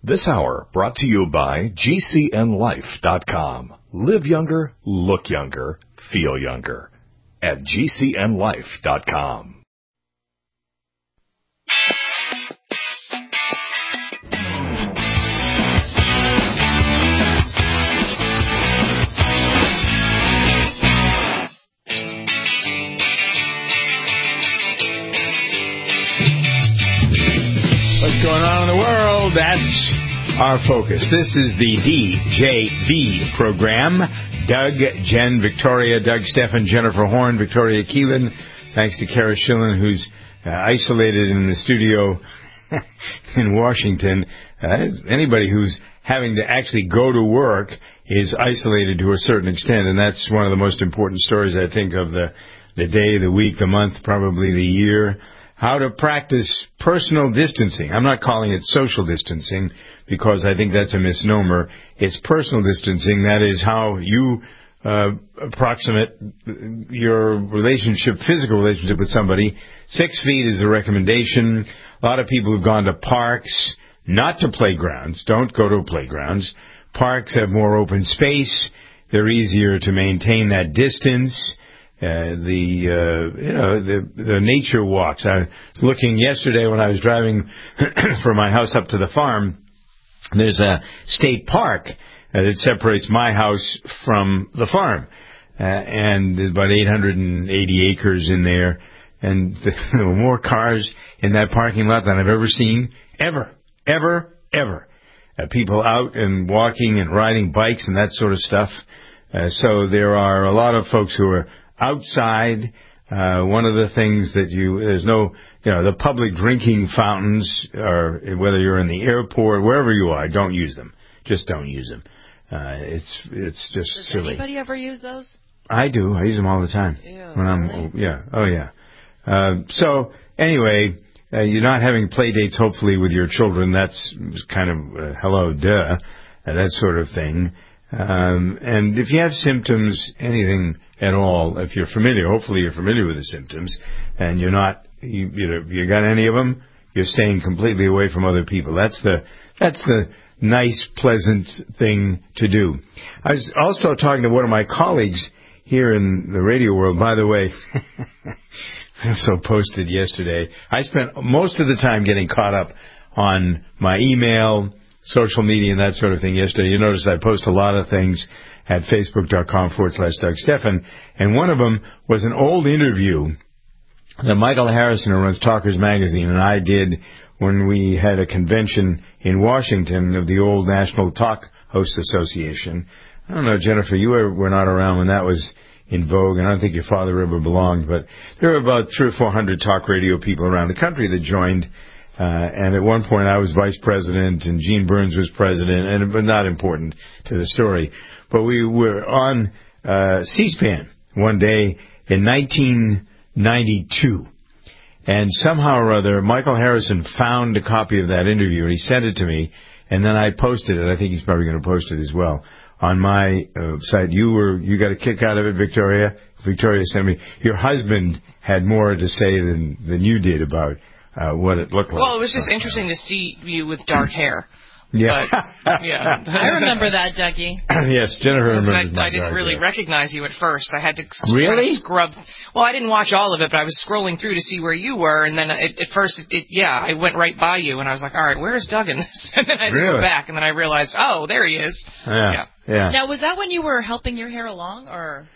This hour brought to you by GCNLife.com. Live younger, look younger, feel younger at GCNLife.com. What's going on in the world? That's our focus. This is the DJV program. Doug, Jen, Victoria, Doug, Stefan, Jennifer Horn, Victoria Keelan. Thanks to Kara Schillen, who's isolated in the studio in Washington. Anybody who's having to actually go to work is isolated to a certain extent, and that's one of the most important stories, I think, of the day, the week, the month, probably the year. How to practice personal distancing. I'm not calling it social distancing because I think that's a misnomer. It's personal distancing. That is how you approximate your relationship, physical relationship with somebody. 6 feet is the recommendation. A lot of people have gone to parks, not to playgrounds. Don't go to playgrounds. Parks have more open space. They're easier to maintain that distance. The nature walks. I was looking yesterday when I was driving from my house up to the farm. There's a state park that separates my house from the farm, and there's about 880 acres in there. And there were more cars in that parking lot than I've ever seen, ever. People out and walking and riding bikes and that sort of stuff. So there are a lot of folks who are outside. One of the things that there's no, the public drinking fountains, or whether you're in the airport, wherever you are, don't use them. Just don't use them. It's just silly. Does anybody ever use those? I do. I use them all the time. Ew, when really? So anyway, you're not having play dates, hopefully, with your children. That's kind of hello, duh, that sort of thing. And if you have symptoms, anything at all, if you're familiar, hopefully you're familiar with the symptoms, and you're not, you got any of them, you're staying completely away from other people. That's the nice, pleasant thing to do. I was also talking to one of my colleagues here in the radio world. By the way, I also posted yesterday, I spent most of the time getting caught up on my email, social media, and that sort of thing yesterday. You notice I post a lot of things at Facebook.com/Doug Stefan, and one of them was an old interview that Michael Harrison, who runs Talkers Magazine, and I did when we had a convention in Washington of the old National Talk Hosts Association. I don't know, Jennifer, you were not around when that was in vogue, and I don't think your father ever belonged, but there were about 300 or 400 talk radio people around the country that joined. And at one point I was vice president and Gene Burns was president, but not important to the story. But we were on C-SPAN one day in 1992. And somehow or other, Michael Harrison found a copy of that interview and he sent it to me. And then I posted it. I think he's probably going to post it as well on my site. You got a kick out of it, Victoria. Victoria sent me. Your husband had more to say than you did about what it looked like. Well, it was just interesting to see you with dark hair. Yeah. But, yeah. I remember that, Dougie. Yes, Jennifer remembers I didn't really recognize you at first. I had to really scrub. Well, I didn't watch all of it, but I was scrolling through to see where you were, and then at first, I went right by you, and I was like, all right, where's Doug in this? And then I just went back, and then I realized, oh, there he is. Yeah. Now, was that when you were helping your hair along, or?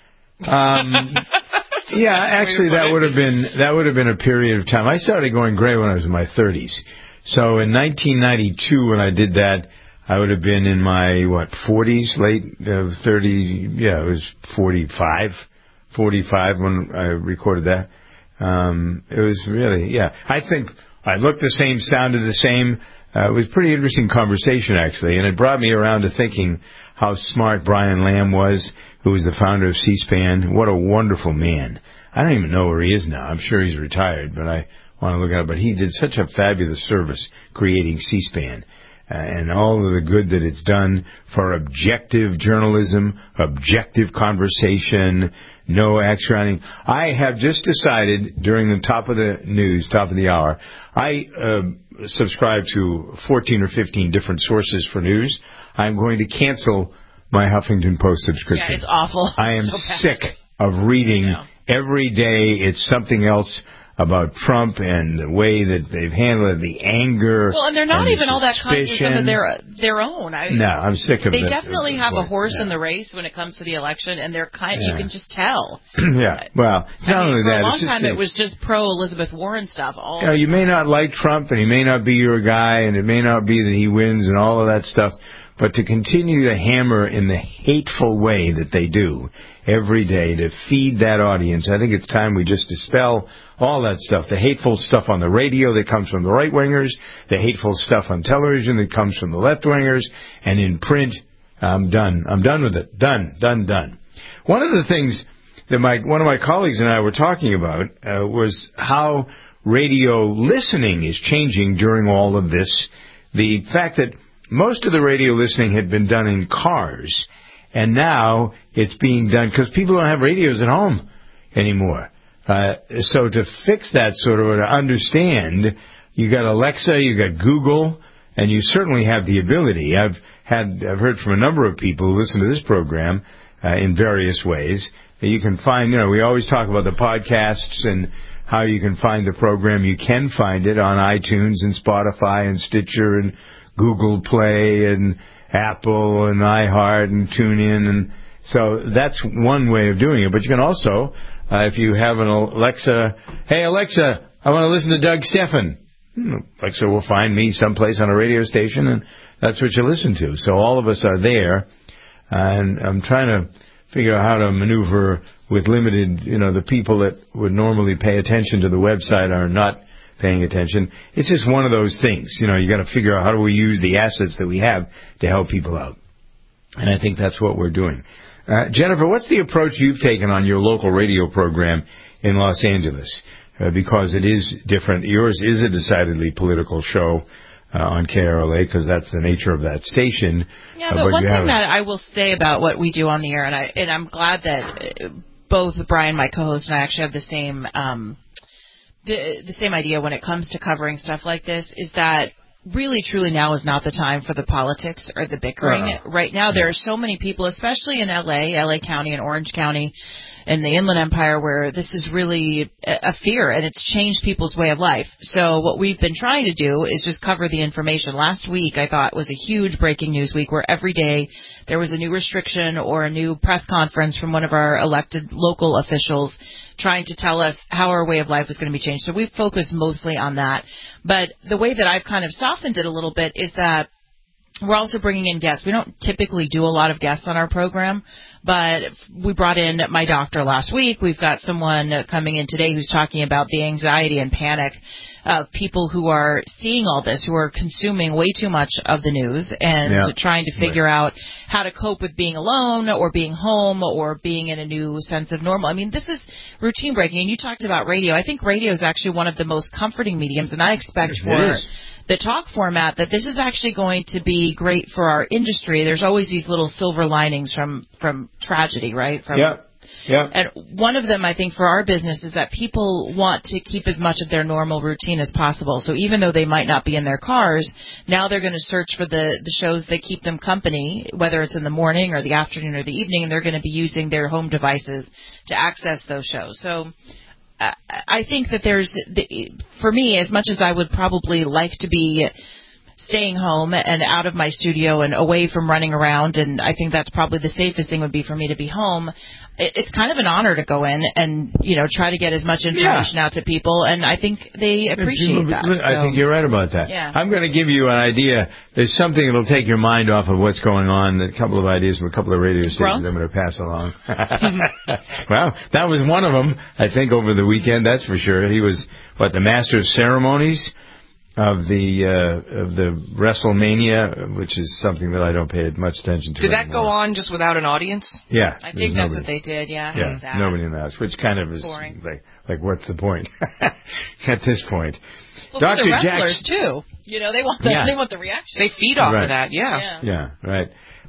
Yeah, actually, that would have been a period of time. I started going gray when I was in my 30s. So in 1992, when I did that, I would have been in my 40s, late 30. Yeah, it was 45 when I recorded that. It was really, I think I looked the same, sounded the same. It was a pretty interesting conversation, actually, and it brought me around to thinking how smart Brian Lamb was, who was the founder of C-SPAN. What a wonderful man. I don't even know where he is now. I'm sure he's retired, but I want to look at it. But he did such a fabulous service creating C-SPAN and all of the good that it's done for objective journalism, objective conversation, no axe-running. I have just decided during the top of the news, top of the hour, I subscribe to 14 or 15 different sources for news, I'm going to cancel my Huffington Post subscription. Yeah, it's awful. I am so sick of reading every day. It's something else about Trump and the way that they've handled it, the anger. Well, and they're not even all that suspicion. cognizant of their own. No, I'm sick of it. They definitely have a horse in the race when it comes to the election, and they're you can just tell. Yeah, well, it's not only that. For a long time, it was just pro-Elizabeth Warren stuff. You may not like Trump, and he may not be your guy, and it may not be that he wins and all of that stuff, but to continue to hammer in the hateful way that they do every day to feed that audience, I think it's time we just dispel all that stuff. The hateful stuff on the radio that comes from the right-wingers, the hateful stuff on television that comes from the left-wingers, and in print, I'm done. I'm done with it. Done. One of the things that one of my colleagues and I were talking about was how radio listening is changing during all of this. The fact that most of the radio listening had been done in cars, and now it's being done because people don't have radios at home anymore. So to fix that sort of, or to understand, you got Alexa, you got Google, and you certainly have the ability. I've heard from a number of people who listen to this program in various ways. You can find, we always talk about the podcasts and how you can find the program. You can find it on iTunes and Spotify and Stitcher and Google Play and Apple and iHeart and TuneIn, and so that's one way of doing it. But you can also, if you have an Alexa, hey Alexa, I want to listen to Doug Stephan. Alexa will find me someplace on a radio station, and that's what you listen to. So all of us are there, and I'm trying to figure out how to maneuver with limited, the people that would normally pay attention to the website are not paying attention. It's just one of those things. You got to figure out how do we use the assets that we have to help people out. And I think that's what we're doing. Jennifer, what's the approach you've taken on your local radio program in Los Angeles? Because it is different. Yours is a decidedly political show on KRLA because that's the nature of that station. Yeah, but one thing that I will say about what we do on the air, and I'm glad that both Brian, my co-host, and I actually have the same the same idea when it comes to covering stuff like this, is that really, truly now is not the time for the politics or the bickering. Right now, there are so many people, especially in LA County and Orange County and the Inland Empire, where this is really a fear, and it's changed people's way of life. So what we've been trying to do is just cover the information. Last week, I thought, was a huge breaking news week where every day there was a new restriction or a new press conference from one of our elected local officials trying to tell us how our way of life was going to be changed. So we've focused mostly on that. But the way that I've kind of softened it a little bit is that we're also bringing in guests. We don't typically do a lot of guests on our program, but we brought in my doctor last week. We've got someone coming in today who's talking about the anxiety and panic of people who are seeing all this, who are consuming way too much of the news and trying to figure out how to cope with being alone or being home or being in a new sense of normal. I mean, this is routine breaking, and you talked about radio. I think radio is actually one of the most comforting mediums, and I expect for the talk format that this is actually going to be great for our industry. There's always these little silver linings from tragedy, right? And one of them, I think, for our business is that people want to keep as much of their normal routine as possible. So even though they might not be in their cars, now they're going to search for the shows that keep them company, whether it's in the morning or the afternoon or the evening, and they're going to be using their home devices to access those shows. So I think that for me, as much as I would probably like to be staying home and out of my studio and away from running around, and I think that's probably the safest thing would be for me to be home, it's kind of an honor to go in and, try to get as much information out to people, and I think they appreciate that. I think you're right about that. Yeah. I'm going to give you an idea. There's something that'll take your mind off of what's going on, a couple of ideas from a couple of radio stations I'm going to pass along. Well, that was one of them, I think, over the weekend, that's for sure. He was, the Master of Ceremonies of the WrestleMania, which is something that I don't pay much attention to. Did that go on just without an audience? Yeah. I think that's what they did, yeah. Nobody in the house, which kind of is boring. Like what's the point at this point? Well, Dr. For the wrestlers, too. They want the reaction. They feed off of that, Yeah, right.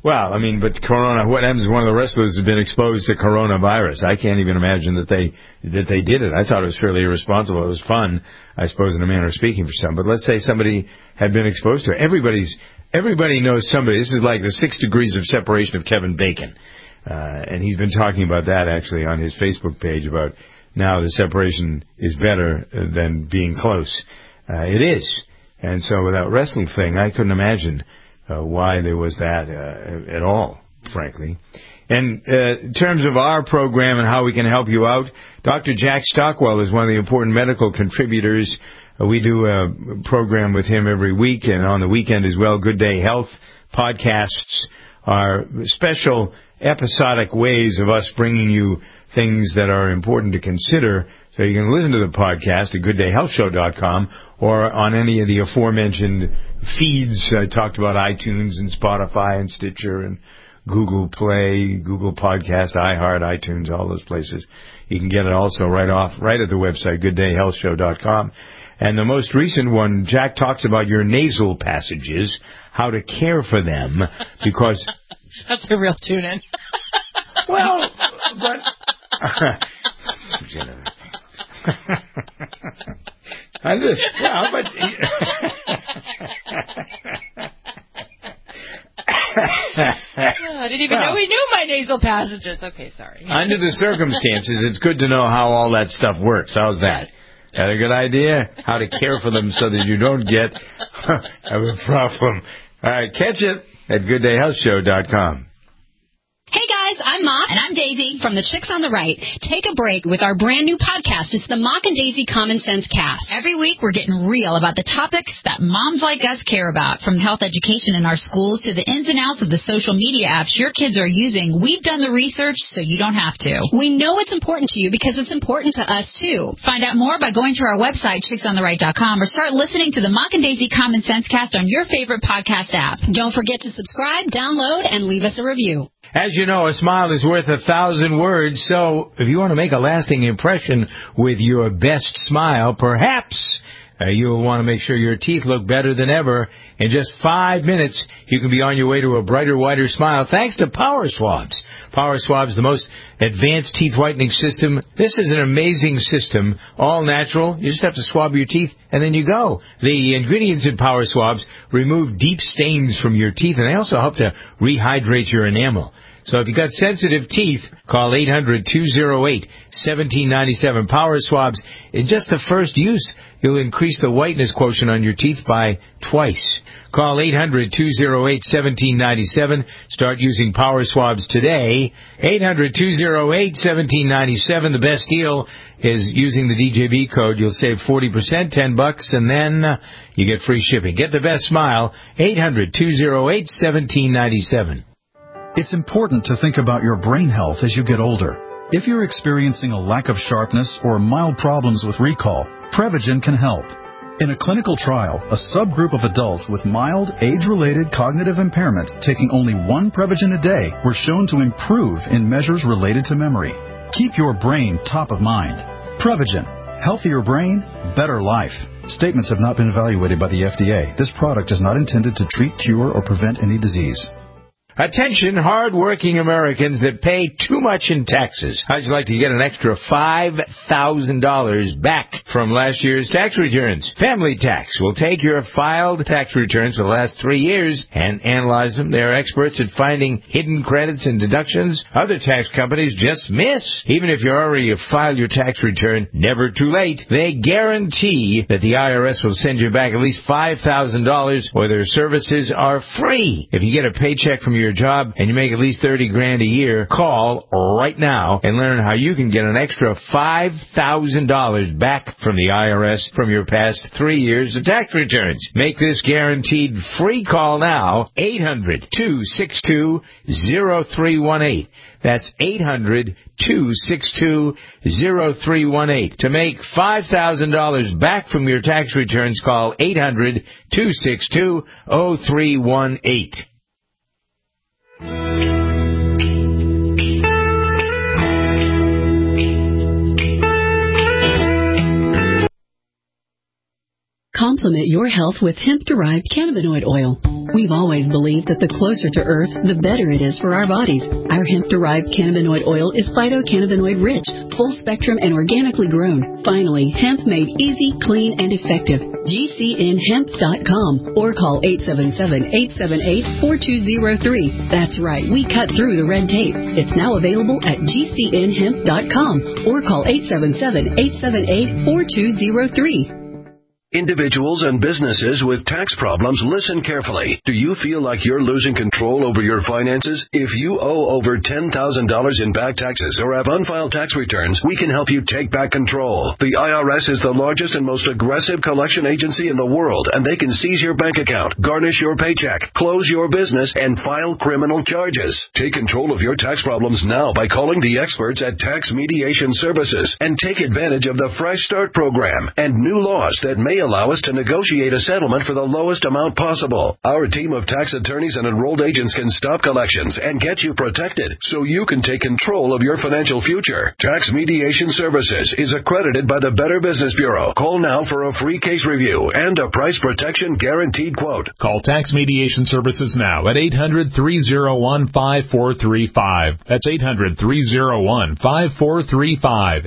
Well, I mean, but Corona, what happens is one of the wrestlers has been exposed to coronavirus. I can't even imagine that they did it. I thought it was fairly irresponsible. It was fun, I suppose, in a manner of speaking for some. But let's say somebody had been exposed to it. Everybody knows somebody. This is like the 6 degrees of separation of Kevin Bacon. And he's been talking about that, actually, on his Facebook page, about now the separation is better than being close. It is. And so with that wrestling thing, I couldn't imagine why there was that at all, frankly. And in terms of our program and how we can help you out, Dr. Jack Stockwell is one of the important medical contributors. We do a program with him every week, and on the weekend as well. Good Day Health podcasts are special episodic ways of us bringing you things that are important to consider. So you can listen to the podcast at gooddayhealthshow.com or on any of the aforementioned feeds. I talked about iTunes and Spotify and Stitcher and Google Play, Google Podcast, iHeart, iTunes, all those places. You can get it also right at the website, gooddayhealthshow.com. And the most recent one, Jack talks about your nasal passages, how to care for them, because... That's a real tune-in. Well, but... I didn't even know he knew my nasal passages. Okay, sorry. Under the circumstances, it's good to know how all that stuff works. How's that? Got a good idea? How to care for them so that you don't have a problem. All right, catch it at gooddayhealthshow.com. Hey guys, I'm Mom. And I'm Daisy from the Chicks on the Right. Take a break with our brand new podcast. It's the Mock and Daisy Common Sense Cast. Every week we're getting real about the topics that moms like us care about, from health education in our schools to the ins and outs of the social media apps your kids are using. We've done the research so you don't have to. We know it's important to you because it's important to us too. Find out more by going to our website, chicksontheright.com, or start listening to the Mock and Daisy Common Sense Cast on your favorite podcast app. Don't forget to subscribe, download, and leave us a review. As you know, a smile is worth 1,000 words, so if you want to make a lasting impression with your best smile, perhaps you'll want to make sure your teeth look better than ever. In just 5 minutes, you can be on your way to a brighter, whiter smile thanks to Power Swabs. Power Swabs, the most advanced teeth whitening system. This is an amazing system, all natural. You just have to swab your teeth, and then you go. The ingredients in Power Swabs remove deep stains from your teeth, and they also help to rehydrate your enamel. So if you've got sensitive teeth, call 800-208-1797. Power Swabs, in just the first use, you'll increase the whiteness quotient on your teeth by twice. Call 800-208-1797. Start using Power Swabs today. 800-208-1797. The best deal is using the DJB code. You'll save 40%, $10, and then you get free shipping. Get the best smile. 800-208-1797. It's important to think about your brain health as you get older. If you're experiencing a lack of sharpness or mild problems with recall, Prevagen can help. In a clinical trial, a subgroup of adults with mild, age-related cognitive impairment taking only one Prevagen a day were shown to improve in measures related to memory. Keep your brain top of mind. Prevagen. Healthier brain, better life. Statements have not been evaluated by the FDA. This product is not intended to treat, cure, or prevent any disease. Attention, hard-working Americans that pay too much in taxes. How'd you like to get an extra $5,000 back from last year's tax returns? Family Tax will take your filed tax returns for the last 3 years and analyze them. They're experts at finding hidden credits and deductions other tax companies just miss. Even if you already filed your tax return, never too late. They guarantee that the IRS will send you back at least $5,000 or their services are free. If you get a paycheck from your job and you make at least $30,000 a year, call right now and learn how you can get an extra $5,000 back from the IRS from your past 3 years of tax returns. Make this guaranteed free call now. 800-262-0318. That's 800-262-0318. To make $5,000 back from your tax returns, call 800-262-0318. Complement your health with hemp-derived cannabinoid oil. We've always believed that the closer to Earth, the better it is for our bodies. Our hemp-derived cannabinoid oil is phytocannabinoid rich, full spectrum, and organically grown. Finally, hemp made easy, clean, and effective. GCNhemp.com or call 877-878-4203. That's right, we cut through the red tape. It's now available at GCNhemp.com or call 877-878-4203. Individuals and businesses with tax problems, listen carefully. Do you feel like you're losing control over your finances? If you owe over $10,000 in back taxes or have unfiled tax returns, we can help you take back control. The IRS is the largest and most aggressive collection agency in the world, and they can seize your bank account, garnish your paycheck, close your business, and file criminal charges. Take control of your tax problems now by calling the experts at Tax Mediation Services and take advantage of the Fresh Start program and new laws that may allow us to negotiate a settlement for the lowest amount possible. Our team of tax attorneys and enrolled agents can stop collections and get you protected so you can take control of your financial future. Tax Mediation Services is accredited by the Better Business Bureau. Call now for a free case review and a price protection guaranteed quote. Call Tax Mediation Services now at 800-301-5435. That's 800-301-5435.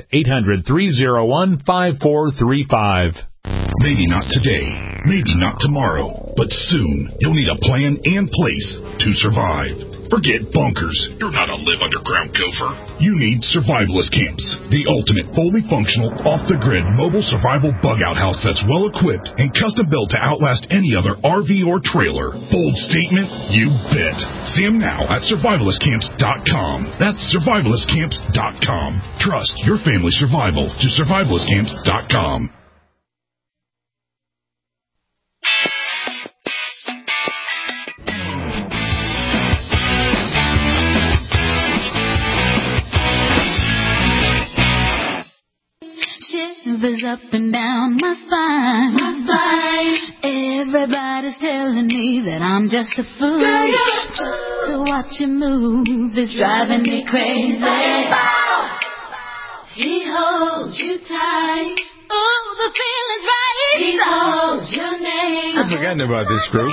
800-301-5435. Maybe not today, maybe not tomorrow, but soon you'll need a plan and place to survive. Forget bunkers. You're not a live underground gopher. You need survivalist camps, the ultimate fully functional, off-the-grid mobile survival bug-out house that's well-equipped and custom-built to outlast any other RV or trailer. Bold statement? You bet. See them now at survivalistcamps.com. That's survivalistcamps.com. Trust your family's survival to survivalistcamps.com. Shivers up and down my spine. Everybody's telling me that I'm just a fool. Just to watch you move is driving me crazy. He holds you tight. Ooh, the feeling's right. He holds your name. I've forgotten about this group.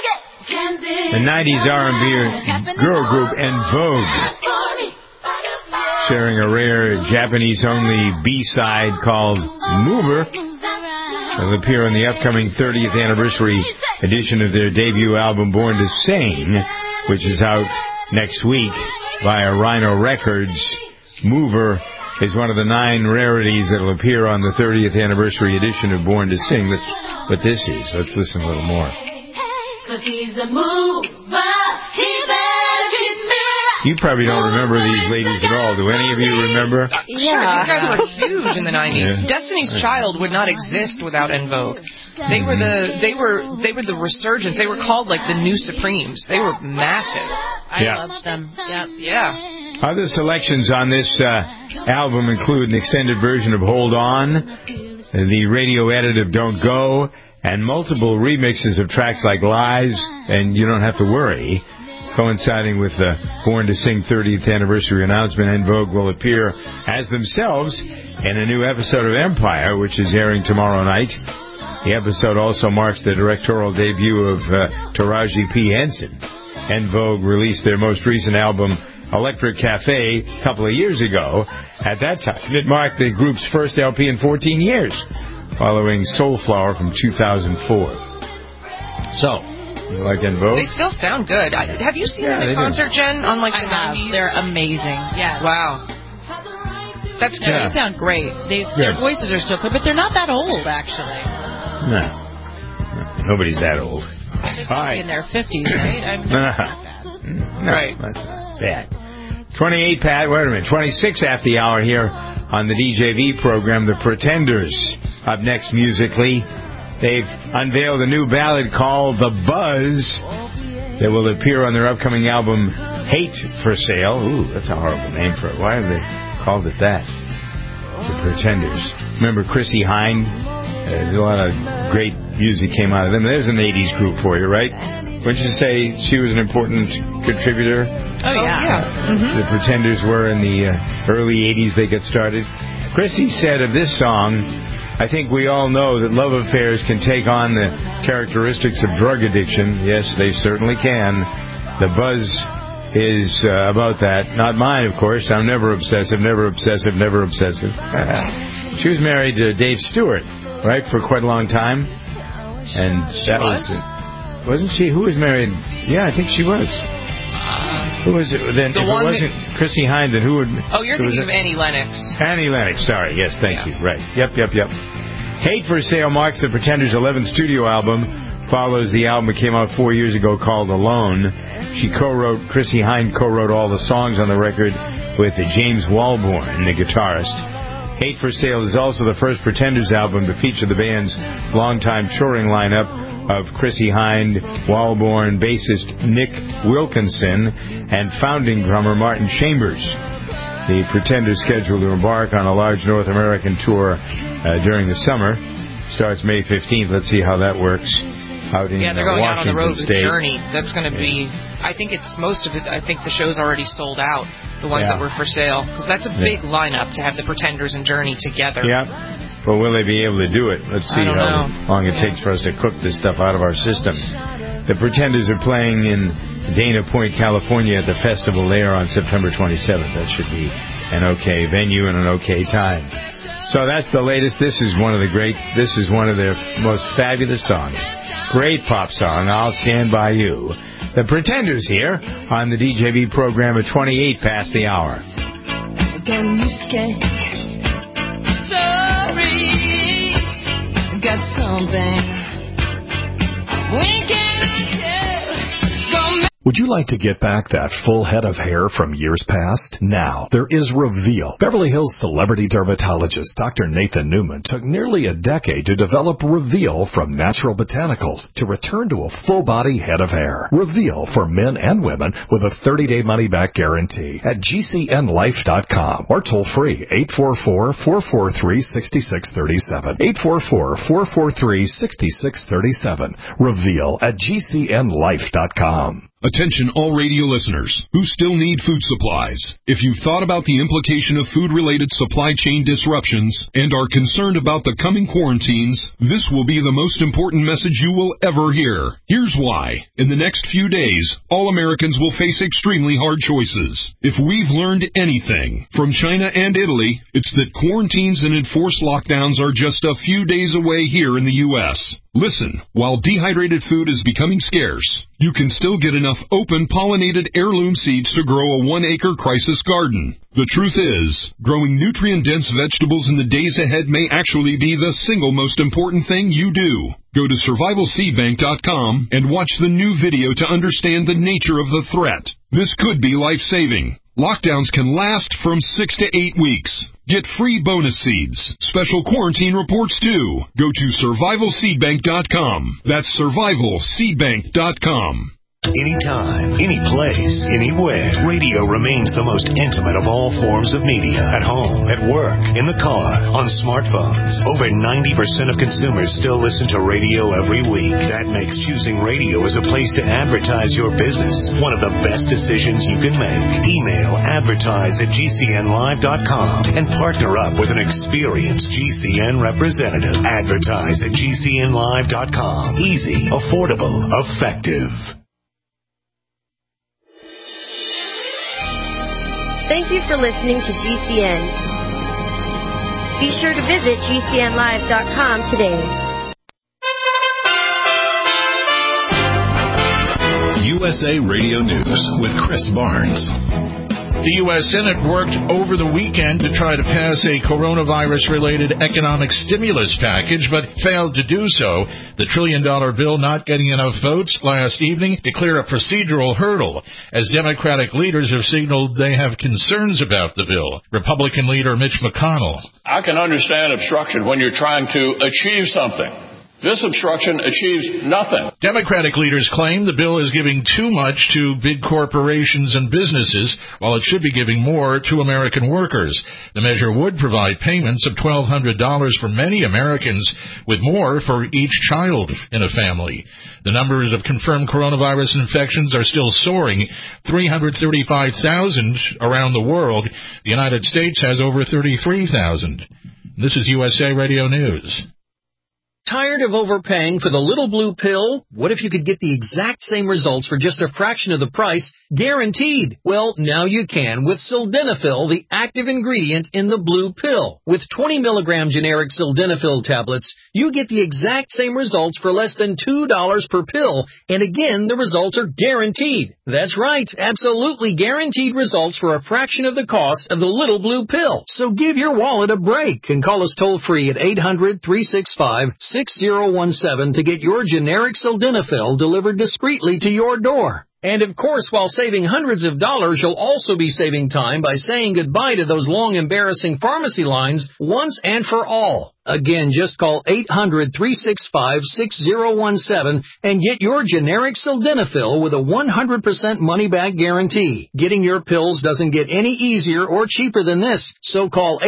The 90s R&B girl group En Vogue, sharing a rare Japanese-only B-side called Mover. They'll appear on the upcoming 30th anniversary edition of their debut album, Born to Sing, which is out next week via Rhino Records. Mover is one of the 9 rarities that will appear on the 30th anniversary edition of Born to Sing. That's what this is. Let's listen a little more. 'Cause he's a mover. He better treat me right. You probably don't remember these ladies at all. Do any of you remember? Yeah, you guys were huge in the 90s. Yeah. Destiny's Child would not exist without En Vogue. They were the resurgence. They were called like the new Supremes. They were massive. I loved them. Yep. Yeah. Other selections on this album include an extended version of Hold On, the radio edit of Don't Go, and multiple remixes of tracks like Lies and You Don't Have to Worry. Coinciding with the Born to Sing 30th anniversary announcement, En Vogue will appear as themselves in a new episode of Empire, which is airing tomorrow night. The episode also marks the directorial debut of Taraji P. Henson. En Vogue released their most recent album, Electric Cafe, a couple of years ago. At that time, it marked the group's first LP in 14 years, following Soulflower from 2004. So, you like En Vogue? They still sound good. Have you seen them in concert, Jen, on like the 90s? They're amazing. Yes. Wow. That's good. They sound great. Their voices are still good, but they're not that old, actually. No. Nobody's that old. They're in their 50s, right? No, right. That's not bad. 28, Pat. Wait a minute. 26 after the hour here on the DJV program. The Pretenders up next musically. They've unveiled a new ballad called The Buzz that will appear on their upcoming album, Hate for Sale. Ooh, that's a horrible name for it. Why have they called it that? The Pretenders. Remember Chrissie Hynde? A lot of great music came out of them. There's an 80s group for you, right? Wouldn't you say she was an important contributor? Oh, yeah. Mm-hmm. The Pretenders were in the early 80s. They got started. Chrissie said of this song, I think we all know that love affairs can take on the characteristics of drug addiction. Yes, they certainly can. The buzz is about that. Not mine, of course. I'm never obsessive, never obsessive, never obsessive. She was married to Dave Stewart, right, for quite a long time. And that was... Wasn't she? Who was married? Yeah, I think she was. Who was it? Then, if it wasn't Chrissie Hynde, then who would... Oh, you're thinking of Annie Lennox. Annie Lennox, sorry. Yes, thank you. Right. Yep. Hate for Sale marks the Pretenders' 11th studio album. Follows the album that came out 4 years ago called Alone. Chrissie Hynde co-wrote all the songs on the record with James Walborn, the guitarist. Hate for Sale is also the first Pretenders album to feature the band's longtime touring lineup of Chrissie Hynde, Walborn, bassist Nick Wilkinson, and founding drummer Martin Chambers. The Pretenders scheduled to embark on a large North American tour during the summer. Starts May 15th. Let's see how that works. Out in they're going Washington out on the road with State. Journey. That's going to be, I think it's most of it, I think the show's already sold out, the ones that were for sale. Because that's a big lineup to have the Pretenders and Journey together. Yeah. But will they be able to do it? Let's see how long it takes for us to cook this stuff out of our system. The Pretenders are playing in Dana Point, California at the festival there on September 27th. That should be an okay venue and an okay time. So that's the latest. This is one of their most fabulous songs. Great pop song, I'll Stand By You. The Pretenders here on the DJB program at 28 past the hour. Sorry, got something. When can I tell? Would you like to get back that full head of hair from years past? Now, there is Reveal. Beverly Hills celebrity dermatologist Dr. Nathan Newman took nearly a decade to develop Reveal from natural botanicals to return to a full-body head of hair. Reveal for men and women with a 30-day money-back guarantee at GCNlife.com or toll-free 844-443-6637. 844-443-6637. Reveal at GCNlife.com. Attention all radio listeners who still need food supplies. If you've thought about the implication of food-related supply chain disruptions and are concerned about the coming quarantines, this will be the most important message you will ever hear. Here's why. In the next few days, all Americans will face extremely hard choices. If we've learned anything from China and Italy, it's that quarantines and enforced lockdowns are just a few days away here in the U.S. Listen, while dehydrated food is becoming scarce, you can still get enough open pollinated heirloom seeds to grow a 1-acre crisis garden. The truth is, growing nutrient-dense vegetables in the days ahead may actually be the single most important thing you do. Go to survivalseedbank.com and watch the new video to understand the nature of the threat. This could be life-saving. Lockdowns can last from 6 to 8 weeks. Get free bonus seeds, special quarantine reports too. Go to survivalseedbank.com. That's survivalseedbank.com. Anytime, any place, anywhere, radio remains the most intimate of all forms of media. At home, at work, in the car, on smartphones. Over 90% of consumers still listen to radio every week. That makes choosing radio as a place to advertise your business one of the best decisions you can make. Email advertise@gcnlive.com and partner up with an experienced GCN representative. Advertise at gcnlive.com. Easy, affordable, effective. Thank you for listening to GCN. Be sure to visit GCNlive.com today. USA Radio News with Chris Barnes. The U.S. Senate worked over the weekend to try to pass a coronavirus-related economic stimulus package, but failed to do so. The trillion-dollar bill not getting enough votes last evening to clear a procedural hurdle, as Democratic leaders have signaled they have concerns about the bill. Republican leader Mitch McConnell. I can understand obstruction when you're trying to achieve something. This obstruction achieves nothing. Democratic leaders claim the bill is giving too much to big corporations and businesses, while it should be giving more to American workers. The measure would provide payments of $1,200 for many Americans, with more for each child in a family. The numbers of confirmed coronavirus infections are still soaring, 335,000 around the world. The United States has over 33,000. This is USA Radio News. Tired of overpaying for the little blue pill? What if you could get the exact same results for just a fraction of the price, guaranteed? Well, now you can with Sildenafil, the active ingredient in the blue pill. With 20 milligram generic Sildenafil tablets, you get the exact same results for less than $2 per pill. And again, the results are guaranteed. That's right, absolutely guaranteed results for a fraction of the cost of the little blue pill. So give your wallet a break and call us toll-free at 800-365-6017 to get your generic Sildenafil delivered discreetly to your door. And of course, while saving hundreds of dollars, you'll also be saving time by saying goodbye to those long, embarrassing pharmacy lines once and for all. Again, just call 800-365-6017 and get your generic Sildenafil with a 100% money-back guarantee. Getting your pills doesn't get any easier or cheaper than this, so call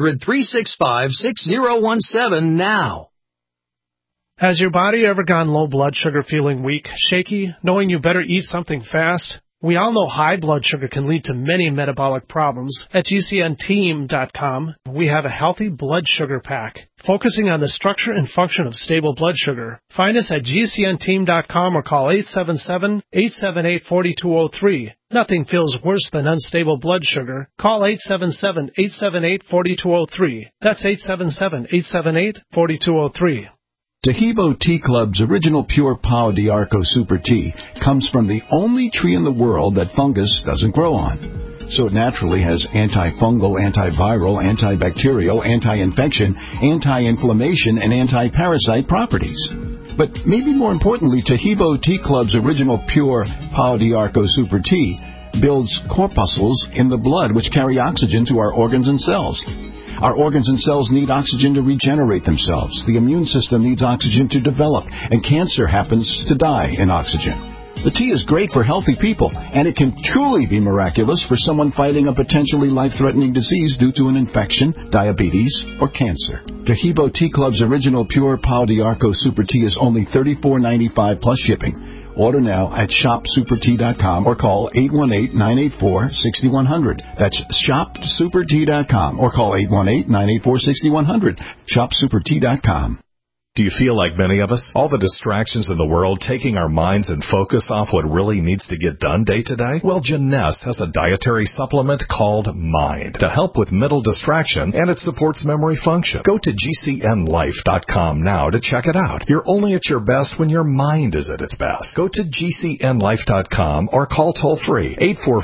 800-365-6017 now. Has your body ever gone low blood sugar, feeling weak, shaky, knowing you better eat something fast? We all know high blood sugar can lead to many metabolic problems. At GCNteam.com, we have a healthy blood sugar pack, focusing on the structure and function of stable blood sugar. Find us at GCNteam.com or call 877-878-4203. Nothing feels worse than unstable blood sugar. Call 877-878-4203. That's 877-878-4203. Tahibo Tea Club's original pure Pau d'Arco Super Tea comes from the only tree in the world that fungus doesn't grow on. So it naturally has antifungal, antiviral, antibacterial, anti-infection, anti-inflammation, and anti-parasite properties. But maybe more importantly, Tahibo Tea Club's original pure Pau d'Arco Super Tea builds corpuscles in the blood which carry oxygen to our organs and cells. Our organs and cells need oxygen to regenerate themselves. The immune system needs oxygen to develop, and cancer happens to die in oxygen. The tea is great for healthy people, and it can truly be miraculous for someone fighting a potentially life-threatening disease due to an infection, diabetes, or cancer. Tahibo Tea Club's original pure Pau d'Arco Super Tea is only $34.95 plus shipping. Order now at shopsupertea.com or call 818-984-6100. That's shopsupertea.com or call 818-984-6100. Shopsupertea.com. Do you feel like many of us? All the distractions in the world taking our minds and focus off what really needs to get done day to day? Well, Jeunesse has a dietary supplement called Mind to help with mental distraction, and it supports memory function. Go to GCNlife.com now to check it out. You're only at your best when your mind is at its best. Go to GCNlife.com or call toll-free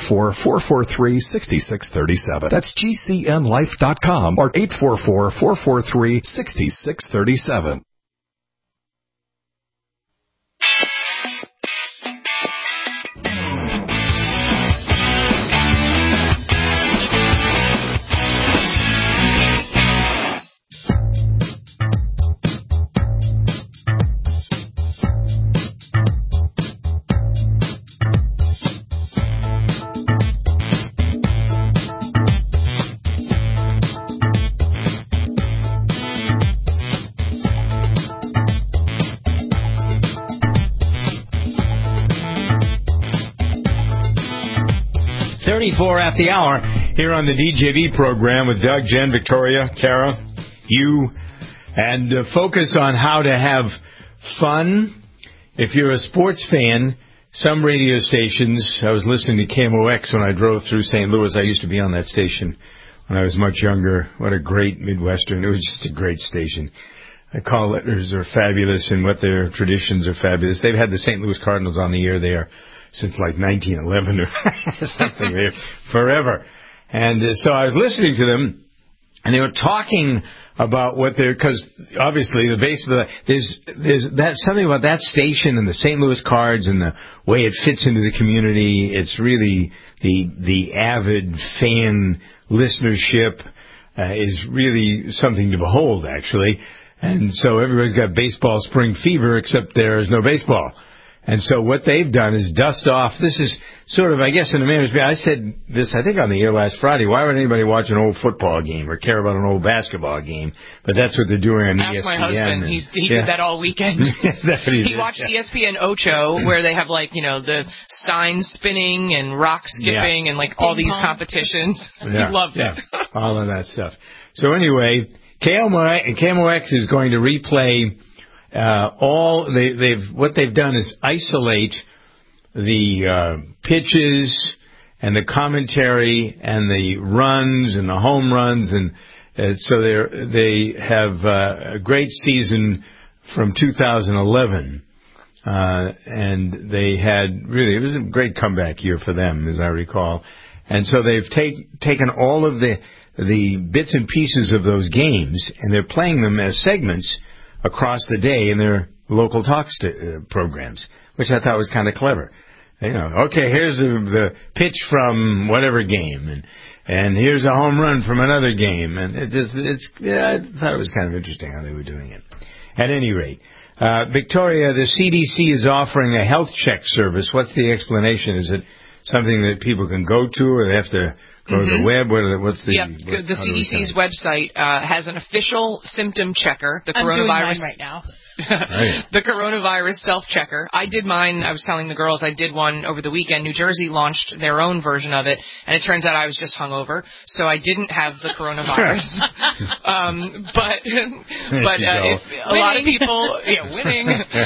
844-443-6637. That's GCNlife.com or 844-443-6637. At the hour here on the DJV program with Doug, Jen, Victoria, Kara, you, and focus on how to have fun. If you're a sports fan, some radio stations, I was listening to KMOX when I drove through St. Louis. I used to be on that station when I was much younger. What a great Midwestern. It was just a great station. The call letters are fabulous and what their traditions are fabulous. They've had the St. Louis Cardinals on the air there since like 1911 or something, forever. And so I was listening to them, and they were talking about what they're, because obviously the baseball, there's that something about that station and the St. Louis Cards and the way it fits into the community. It's really the avid fan listenership is really something to behold, actually. And so everybody's got baseball spring fever, except there is no baseball. And so what they've done is dust off. This is sort of, I guess, in a manner, I said this, I think, on the air last Friday. Why would anybody watch an old football game or care about an old basketball game? But that's what they're doing on ESPN. Ask my husband. He did that all weekend. He watched ESPN Ocho, where they have, like, you know, the sign spinning and rock skipping and, like, all these competitions. He loved it. All of that stuff. So anyway, KMOX is going to replay what they've done is isolate the pitches and the commentary and the runs and the home runs, and so they have a great season from 2011, and they had it was a great comeback year for them, as I recall, and so they've taken all of the bits and pieces of those games, and they're playing them as segments across the day in their local talk programs, which I thought was kind of clever. Okay, here's the pitch from whatever game, and here's a home run from another game, and I thought it was kind of interesting how they were doing it. At any rate, Victoria, the CDC is offering a health check service. What's the explanation? Is it something that people can go to, or they have to go to the web? The CDC's website has an official symptom checker. The coronavirus. I'm doing mine right now. Right. The coronavirus self-checker. I did mine. I was telling the girls I did one over the weekend. New Jersey launched their own version of it, and it turns out I was just hungover, so I didn't have the coronavirus. But if a lot of people, winning.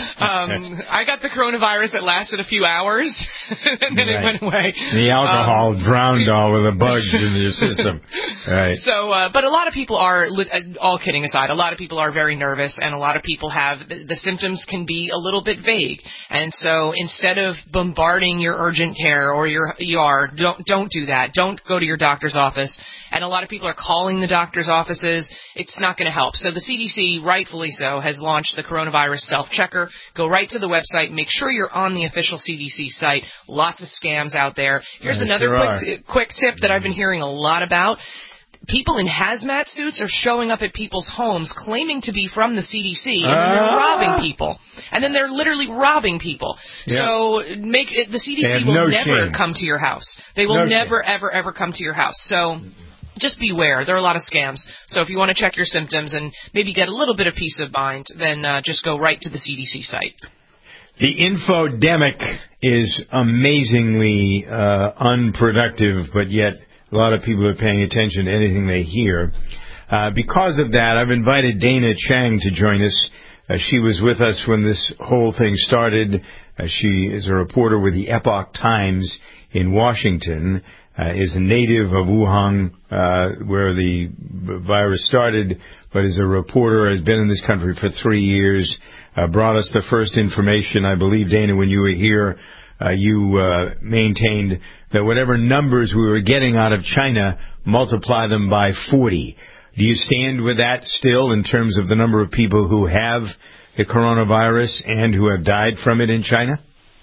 I got the coronavirus that lasted a few hours, and then it went away. The alcohol drowned all of the bugs in your system. Right. So, but a lot of people are, all kidding aside, a lot of people are very nervous, and a lot of people have the symptoms can be a little bit vague, and so instead of bombarding your urgent care or your ER, don't do that. Don't go to your doctor's office. And a lot of people are calling the doctor's offices. It's not going to help. So the CDC, rightfully so, has launched the coronavirus self-checker. Go right to the website. Make sure you're on the official CDC site. Lots of scams out there. Here's another quick tip that I've been hearing a lot about. People in hazmat suits are showing up at people's homes claiming to be from the CDC, and then they're robbing people. And then they're literally robbing people. Yeah. So the CDC will never come to your house. They will never, ever come to your house. So just beware. There are a lot of scams. So if you want to check your symptoms and maybe get a little bit of peace of mind, then just go right to the CDC site. The infodemic is amazingly unproductive, but yet a lot of people are paying attention to anything they hear. Because of that, I've invited Dana Chang to join us. She was with us when this whole thing started. She is a reporter with the Epoch Times in Washington, is a native of Wuhan, where the virus started, but is a reporter, has been in this country for 3 years, brought us the first information. I believe, Dana, when you were here, you maintained that whatever numbers we were getting out of China, multiply them by 40. Do you stand with that still in terms of the number of people who have the coronavirus and who have died from it in China?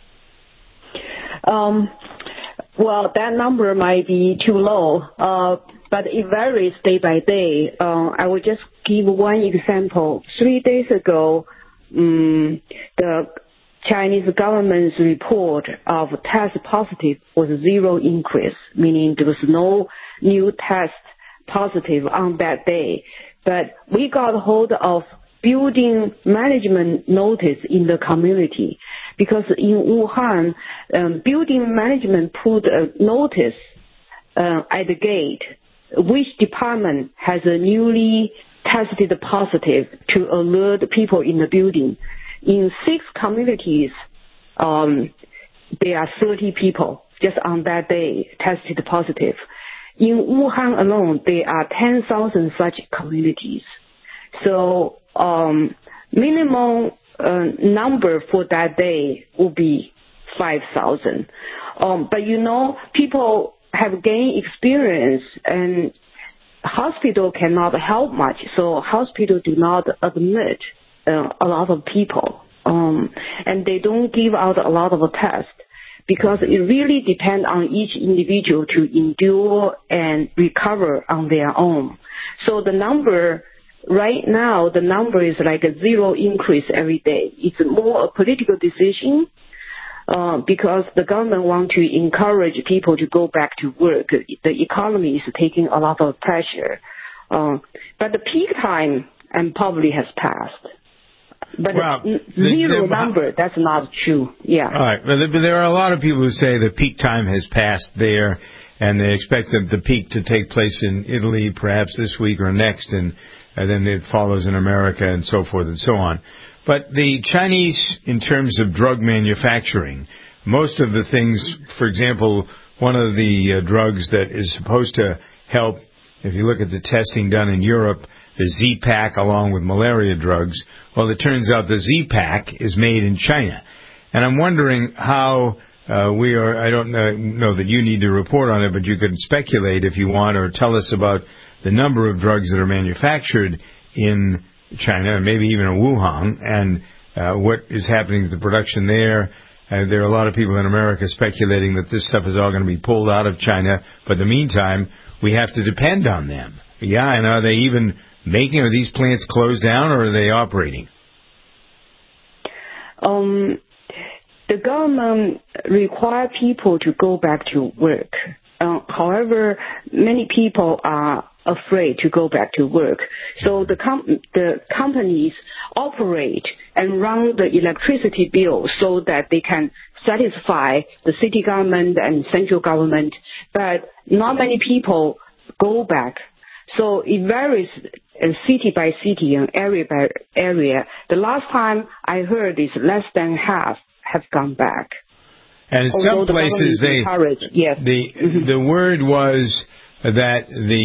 Well, that number might be too low, but it varies day by day. I will just give one example. 3 days ago, the Chinese government's report of test positive was zero increase, meaning there was no new test positive on that day. But we got hold of building management notice in the community, because in Wuhan, building management put a notice at the gate, which department has a newly tested positive, to alert people in the building. In 6 communities, there are 30 people just on that day tested positive. In Wuhan alone, there are 10,000 such communities. So minimum number for that day will be 5,000. But people have gained experience, and hospital cannot help much. So hospital do not admit a lot of people, and they don't give out a lot of tests, because it really depends on each individual to endure and recover on their own. So the number right now, is like a zero increase every day. It's more a political decision, because the government want to encourage people to go back to work. The economy is taking a lot of pressure, but the peak time probably has passed. But zero number, that's not true. Yeah. All right. But there are a lot of people who say the peak time has passed there, and they expect the peak to take place in Italy perhaps this week or next, and then it follows in America and so forth and so on. But the Chinese, in terms of drug manufacturing, most of the things, for example, one of the drugs that is supposed to help, if you look at the testing done in Europe, the Z-Pak along with malaria drugs, well, it turns out the Z-Pak is made in China. And I'm wondering how we are, I don't know that you need to report on it, but you can speculate if you want, or tell us about the number of drugs that are manufactured in China, and maybe even in Wuhan, and what is happening to the production there. There are a lot of people in America speculating that this stuff is all going to be pulled out of China, but in the meantime, we have to depend on them. Yeah, and are they even making, are these plants closed down, or are they operating? The government require people to go back to work. However, many people are afraid to go back to work. So the companies operate and run the electricity bill so that they can satisfy the city government and central government, but not many people go back. So it varies city by city and area by area. The last time I heard is less than half have gone back. And in some places the word was that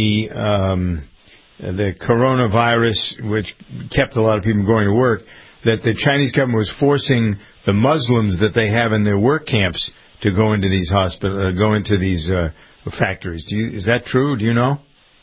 the coronavirus, which kept a lot of people going to work, that the Chinese government was forcing the Muslims that they have in their work camps to go into these factories. Is that true? Do you know?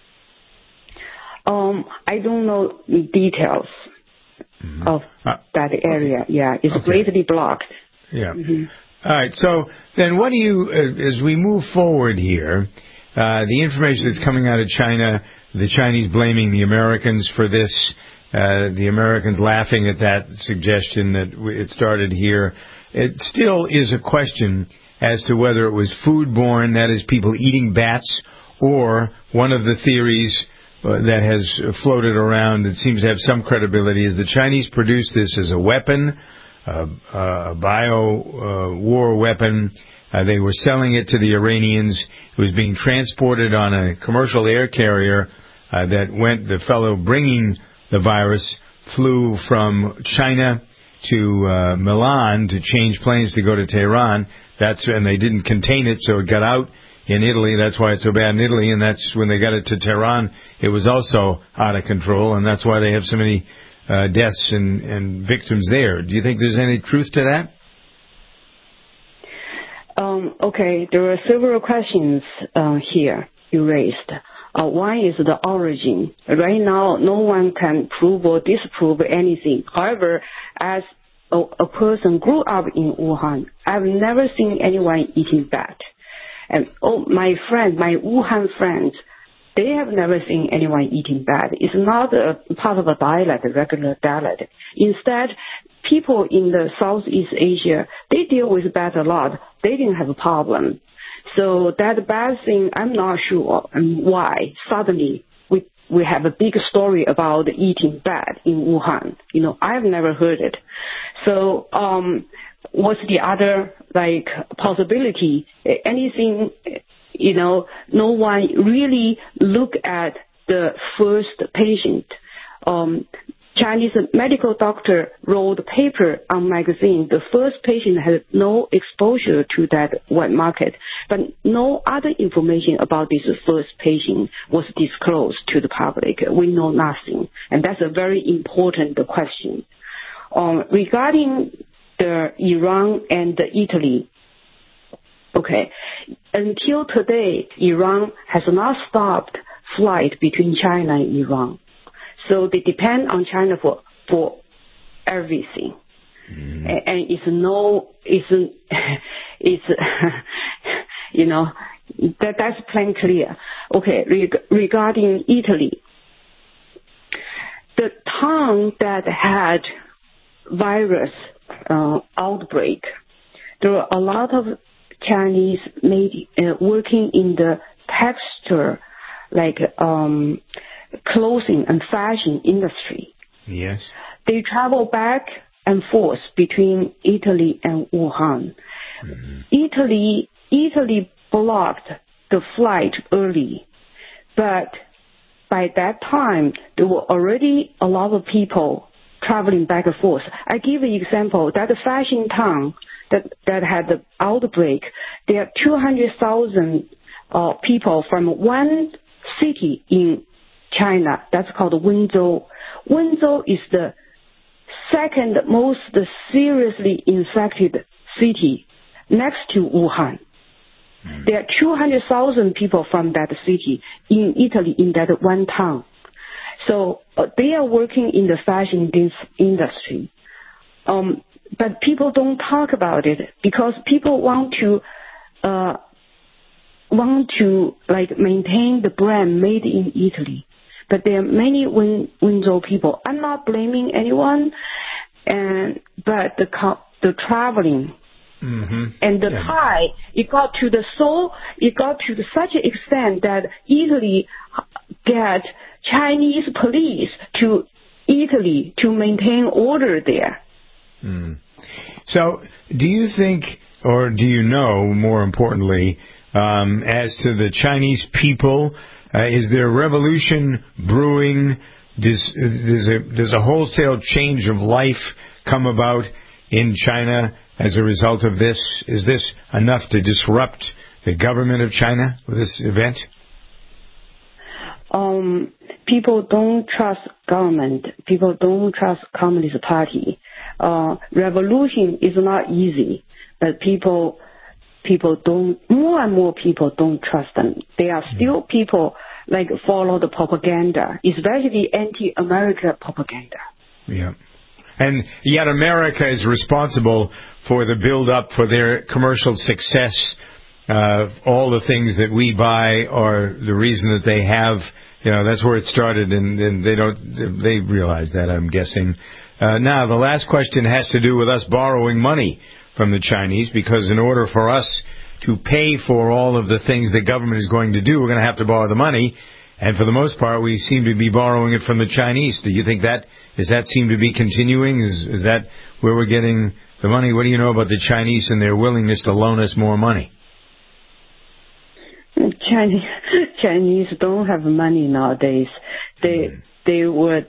I don't know details of that area. Yeah, it's greatly blocked. Yeah. Mm-hmm. All right. So then what do you, as we move forward here, the information that's coming out of China, the Chinese blaming the Americans for this, the Americans laughing at that suggestion that it started here, it still is a question as to whether it was foodborne, that is people eating bats, or one of the theories that has floated around that seems to have some credibility is the Chinese produced this as a weapon, a bio-war weapon. They were selling it to the Iranians. It was being transported on a commercial air carrier the fellow bringing the virus flew from China to Milan to change planes to go to Tehran. And they didn't contain it, so it got out in Italy. That's why it's so bad in Italy, and that's when they got it to Tehran. It was also out of control, and that's why they have so many deaths and victims there. Do you think there's any truth to that? Okay, there are several questions here you raised. One is the origin. Right now, no one can prove or disprove anything. However, as a person grew up in Wuhan, I've never seen anyone eating bat. And my Wuhan friends, they have never seen anyone eating bat. It's not a part of a diet, a regular diet. Instead, people in the Southeast Asia, they deal with bat a lot. They didn't have a problem. So that bad thing, I'm not sure why suddenly we have a big story about eating bat in Wuhan. I've never heard it. So what's the other possibility? Anything, no one really look at the first patient. Chinese medical doctor wrote a paper on magazine. The first patient had no exposure to that wet market, but no other information about this first patient was disclosed to the public. We know nothing, and that's a very important question. Regarding the Iran and Italy, okay, until today, Iran has not stopped flight between China and Iran. So they depend on China for everything. And that's plain clear. Okay, regarding Italy, the town that had virus outbreak, there were a lot of Chinese working in the textile, clothing and fashion industry. Yes. They travel back and forth between Italy and Wuhan. Italy blocked the flight early, but by that time there were already a lot of people traveling back and forth. I give an example that the fashion town that had the outbreak, there are 200,000 people from one city in China. That's called Wenzhou. Wenzhou is the second most seriously infected city next to Wuhan. There are 200,000 people from that city in Italy in that one town. So they are working in the fashion industry. But people don't talk about it because people want to maintain the brand made in Italy. But there are many Wenzhou people. I'm not blaming anyone, but the traveling and the tie, it got to such an extent that Italy get Chinese police to Italy to maintain order there. So, do you think, or do you know, more importantly, as to the Chinese people, is there a revolution brewing? Does a wholesale change of life come about in China as a result of this? Is this enough to disrupt the government of China with this event? People don't trust government. People don't trust Communist Party. Revolution is not easy, but people don't. More and more people don't trust them. There are still people like follow the propaganda, especially anti-America propaganda. Yeah. And yet America is responsible for the build-up for their commercial success. All the things that we buy are the reason that they have, that's where it started, and they realize that, I'm guessing. Now, the last question has to do with us borrowing money from the Chinese, because in order for us to pay for all of the things the government is going to do, we're going to have to borrow the money. And for the most part, we seem to be borrowing it from the Chinese. Do you think does that seem to be continuing? Is that where we're getting the money? What do you know about the Chinese and their willingness to loan us more money? Chinese don't have money nowadays. They would,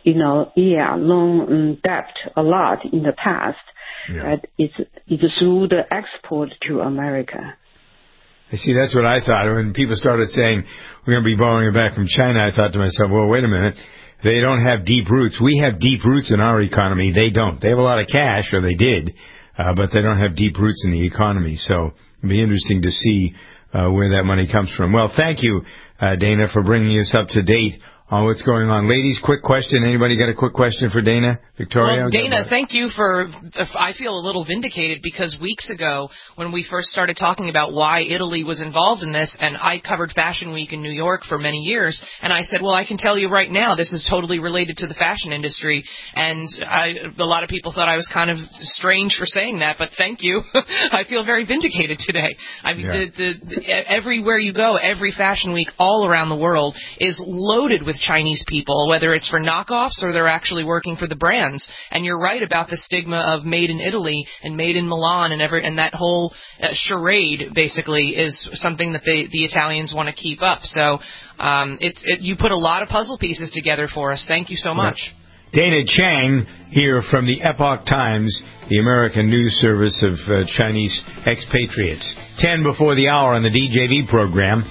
loan debt a lot in the past. Yeah. It's through the export to America. I see, that's what I thought. When people started saying, we're going to be borrowing it back from China, I thought to myself, well, wait a minute. They don't have deep roots. We have deep roots in our economy. They don't. They have a lot of cash, or they did, but they don't have deep roots in the economy. So it'll be interesting to see where that money comes from. Well, thank you, Dana, for bringing us up to date on what's going on. Ladies, quick question. Anybody got a quick question for Dana? Victoria? Well, Dana, thank you I feel a little vindicated because weeks ago when we first started talking about why Italy was involved in this, and I covered Fashion Week in New York for many years, and I said, well, I can tell you right now this is totally related to the fashion industry, and a lot of people thought I was kind of strange for saying that, but thank you. I feel very vindicated today. I mean, everywhere you go, every Fashion Week all around the world is loaded with Chinese people, whether it's for knockoffs or they're actually working for the brands. And you're right about the stigma of made in Italy and made in Milan, and that whole charade basically is something that the Italians want to keep up. So you put a lot of puzzle pieces together for us. Thank you so much. Dana Chang here from the Epoch Times, the American news service of Chinese expatriates. 10 before the hour on the DJV program.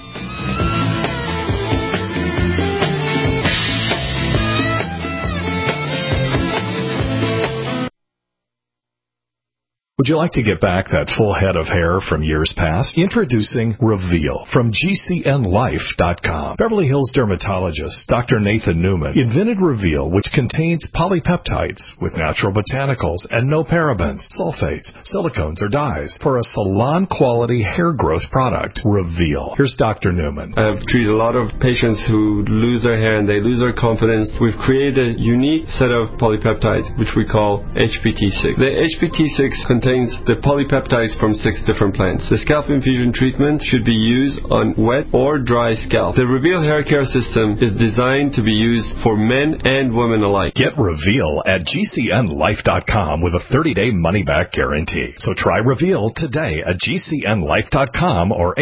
Would you like to get back that full head of hair from years past? Introducing Reveal from GCNlife.com. Beverly Hills dermatologist Dr. Nathan Newman invented Reveal, which contains polypeptides with natural botanicals and no parabens, sulfates, silicones, or dyes for a salon-quality hair growth product. Reveal. Here's Dr. Newman. I've treated a lot of patients who lose their hair and they lose their confidence. We've created a unique set of polypeptides, which we call HPT6. The HPT6 contains contains the polypeptides from 6 different plants. The scalp infusion treatment should be used on wet or dry scalp. The Reveal hair care system is designed to be used for men and women alike. Get Reveal at GCNlife.com with a 30-day money-back guarantee. So try Reveal today at GCNlife.com or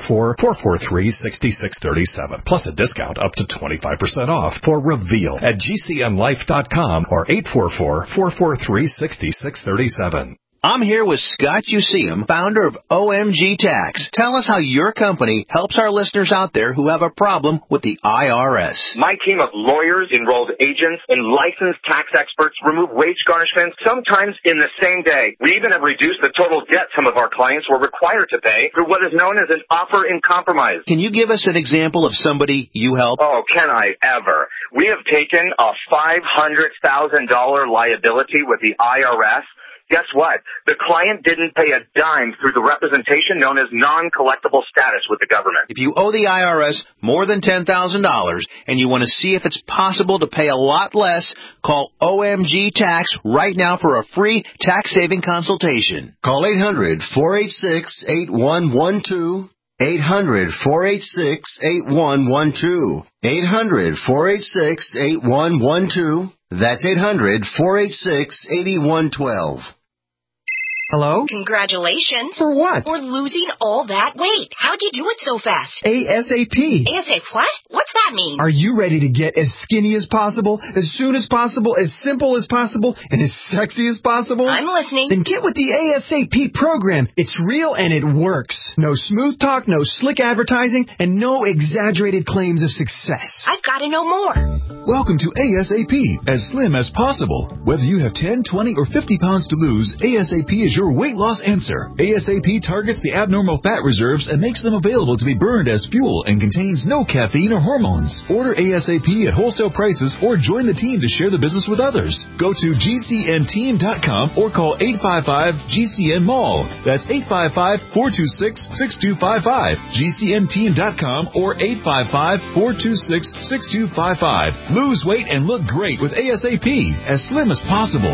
844-443-6637. Plus a discount up to 25% off for Reveal at GCNlife.com or 844-443-6637. I'm here with Scott Useum, founder of OMG Tax. Tell us how your company helps our listeners out there who have a problem with the IRS. My team of lawyers, enrolled agents, and licensed tax experts remove wage garnishments sometimes in the same day. We even have reduced the total debt some of our clients were required to pay through what is known as an offer in compromise. Can you give us an example of somebody you help? Oh, can I ever? We have taken a $500,000 liability with the IRS. Guess what? The client didn't pay a dime through the representation known as non-collectible status with the government. If you owe the IRS more than $10,000 and you want to see if it's possible to pay a lot less, call OMG Tax right now for a free tax-saving consultation. Call 800-486-8112. 800-486-8112. 800-486-8112. That's 800-486-8112. Hello? Congratulations. For what? For losing all that weight. How'd you do it so fast? ASAP. ASAP what? What's that mean? Are you ready to get as skinny as possible, as soon as possible, as simple as possible, and as sexy as possible? I'm listening. Then get with the ASAP program. It's real and it works. No smooth talk, no slick advertising, and no exaggerated claims of success. I've got to know more. Welcome to ASAP, as slim as possible. Whether you have 10, 20, or 50 pounds to lose, ASAP is your weight loss answer. ASAP targets the abnormal fat reserves and makes them available to be burned as fuel and contains no caffeine or hormones. Order ASAP at wholesale prices or join the team to share the business with others. Go to GCNteam.com or call 855-GCN-MALL. That's 855-426-6255. GCNteam.com or 855-426-6255. Lose weight and look great with ASAP, as slim as possible.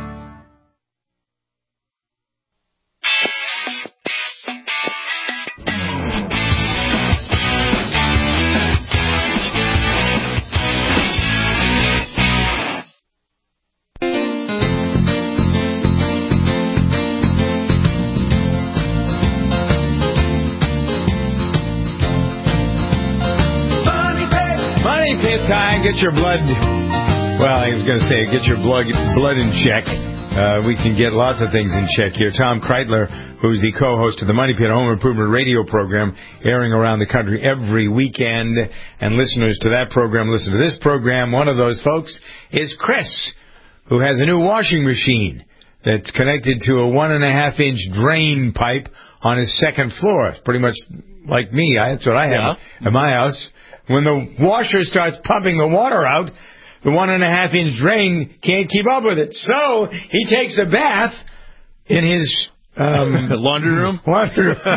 Time, get your blood. Well, I was going to say, get your blood in check. We can get lots of things in check here. Tom Kreitler, who's the co-host of the Money Pit Home Improvement Radio program, airing around the country every weekend, and listeners to that program listen to this program. One of those folks is Chris, who has a new washing machine that's connected to a 1.5-inch drain pipe on his second floor. It's pretty much like me. That's what I have at my house. When the washer starts pumping the water out, the 1.5-inch drain can't keep up with it. So he takes a bath in his laundry room. What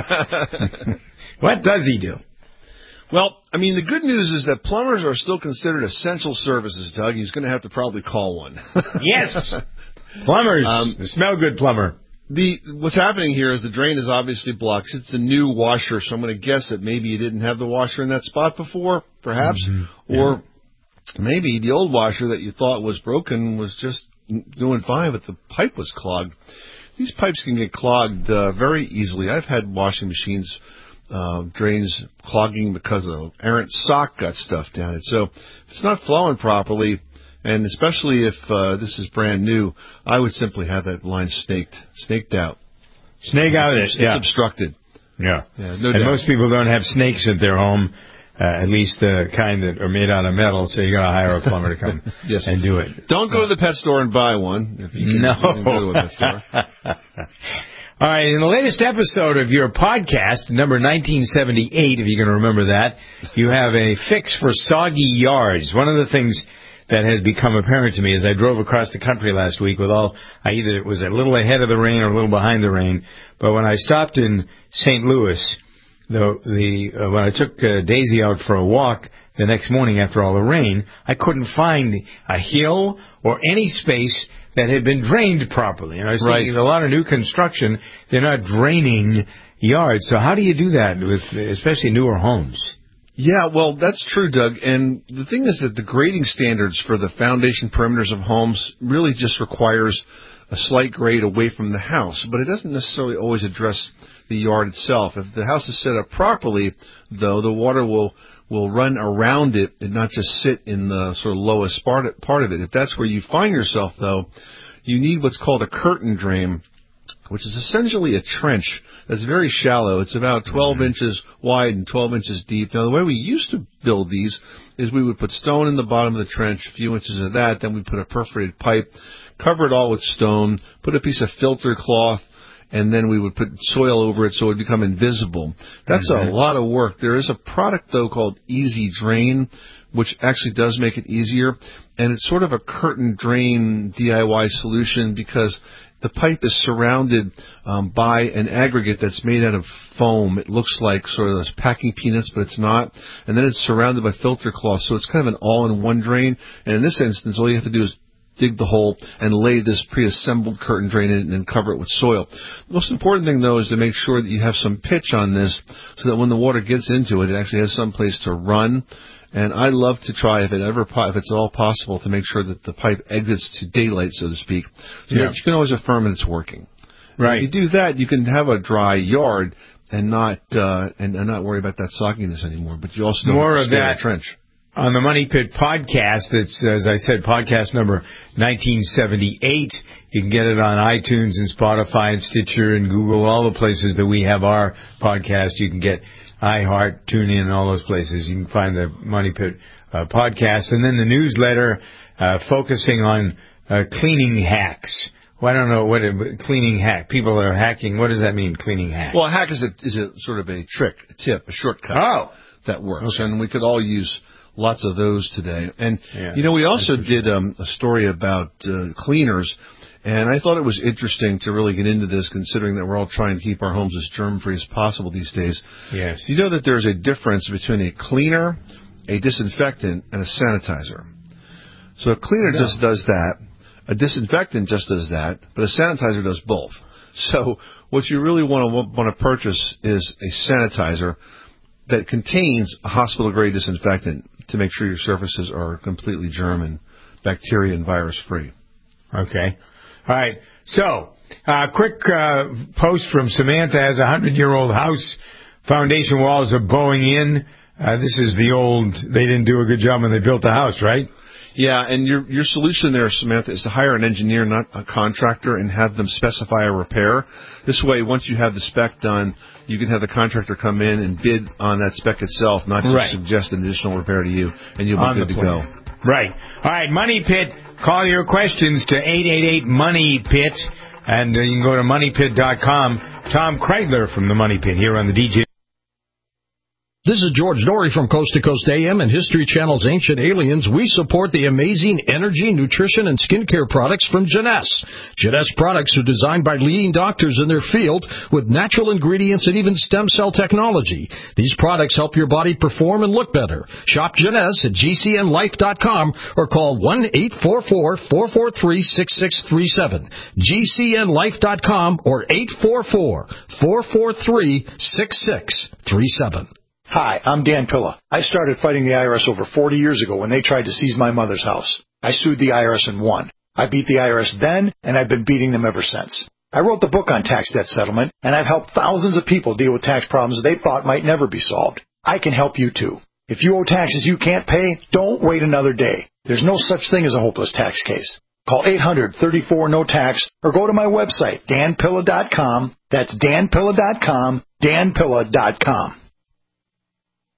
does he do? Well, I mean, the good news is that plumbers are still considered essential services, Doug. He's going to have to probably call one. Yes. Plumbers. Smell good plumber. What's happening here is the drain is obviously blocked. It's a new washer, so I'm going to guess that maybe you didn't have the washer in that spot before, perhaps. Mm-hmm. Or maybe the old washer that you thought was broken was just doing fine, but the pipe was clogged. These pipes can get clogged very easily. I've had washing machines, drains clogging because an errant sock got stuffed down it. So if it's not flowing properly, and especially if this is brand new, I would simply have that line snaked out. Snake out. It's obstructed. Yeah. No and doubt. Most people don't have snakes at their home, at least the kind that are made out of metal, so you got to hire a plumber to come and do it. Don't go to the pet store and buy one. If you can, no. You can go to the pet store. All right, in the latest episode of your podcast, number 1978, if you can remember that, you have a fix for soggy yards. One of the things that has become apparent to me as I drove across the country last week with I either was a little ahead of the rain or a little behind the rain, but when I stopped in St. Louis, when I took Daisy out for a walk the next morning after all the rain, I couldn't find a hill or any space that had been drained properly. And I was thinking, a lot of new construction, they're not draining yards. So how do you do that with especially newer homes? Yeah, well, that's true, Doug. And the thing is that the grading standards for the foundation perimeters of homes really just requires a slight grade away from the house, but it doesn't necessarily always address the yard itself. If the house is set up properly, though, the water will run around it and not just sit in the sort of lowest part of it. If that's where you find yourself, though, you need what's called a curtain drain, which is essentially a trench that's very shallow. It's about 12 inches wide and 12 inches deep. Now, the way we used to build these is we would put stone in the bottom of the trench, a few inches of that, then we'd put a perforated pipe, cover it all with stone, put a piece of filter cloth, and then we would put soil over it so it would become invisible. That's a lot of work. There is a product, though, called Easy Drain, which actually does make it easier, and it's sort of a curtain drain DIY solution because the pipe is surrounded by an aggregate that's made out of foam. It looks like sort of those packing peanuts, but it's not. And then it's surrounded by filter cloth, so it's kind of an all-in-one drain. And in this instance, all you have to do is dig the hole and lay this pre-assembled curtain drain in it and then cover it with soil. The most important thing, though, is to make sure that you have some pitch on this so that when the water gets into it, it actually has some place to run. And I love to try, if it's all possible, to make sure that the pipe exits to daylight, so to speak, so that you can always affirm that it's working. Right. If you do that, you can have a dry yard and not worry about that sogginess anymore. But you also don't more have to of scare that the trench. On the Money Pit podcast. That's, as I said, podcast number 1978. You can get it on iTunes and Spotify and Stitcher and Google, all the places that we have our podcast. You can get iHeart, TuneIn, all those places. You can find the Money Pit podcast. And then the newsletter focusing on cleaning hacks. Well, I don't know what cleaning hack. People are hacking. What does that mean, cleaning hack? Well, a hack is a sort of a trick, a tip, a shortcut that works. Okay. And we could all use lots of those today. And, we also did a story about cleaners. And I thought it was interesting to really get into this, considering that we're all trying to keep our homes as germ-free as possible these days. Yes. You know that there's a difference between a cleaner, a disinfectant, and a sanitizer. So a cleaner just does that. A disinfectant just does that. But a sanitizer does both. So what you really want to purchase is a sanitizer that contains a hospital-grade disinfectant to make sure your surfaces are completely germ and bacteria and virus-free. Okay. All right. So, quick post from Samantha has a 100-year-old house. Foundation walls are bowing in. This is the old, they didn't do a good job when they built the house, right? Yeah, and your solution there, Samantha, is to hire an engineer, not a contractor, and have them specify a repair. This way, once you have the spec done, you can have the contractor come in and bid on that spec itself, not just suggest an additional repair to you, and you'll be good to go. Right. All right, Money Pit, call your questions to 888-MONEY-PIT, and you can go to moneypit.com. Tom Kreidler from the Money Pit here on the DJ. This is George Dory from Coast to Coast AM and History Channel's Ancient Aliens. We support the amazing energy, nutrition, and skincare products from Jeunesse. Jeunesse products are designed by leading doctors in their field with natural ingredients and even stem cell technology. These products help your body perform and look better. Shop Jeunesse at GCNlife.com or call 1-844-443-6637. GCNlife.com or 844-443-6637. Hi, I'm Dan Pilla. I started fighting the IRS over 40 years ago when they tried to seize my mother's house. I sued the IRS and won. I beat the IRS then, and I've been beating them ever since. I wrote the book on tax debt settlement, and I've helped thousands of people deal with tax problems they thought might never be solved. I can help you too. If you owe taxes you can't pay, don't wait another day. There's no such thing as a hopeless tax case. Call 800-34-NO-TAX or go to my website, danpilla.com. That's danpilla.com, danpilla.com.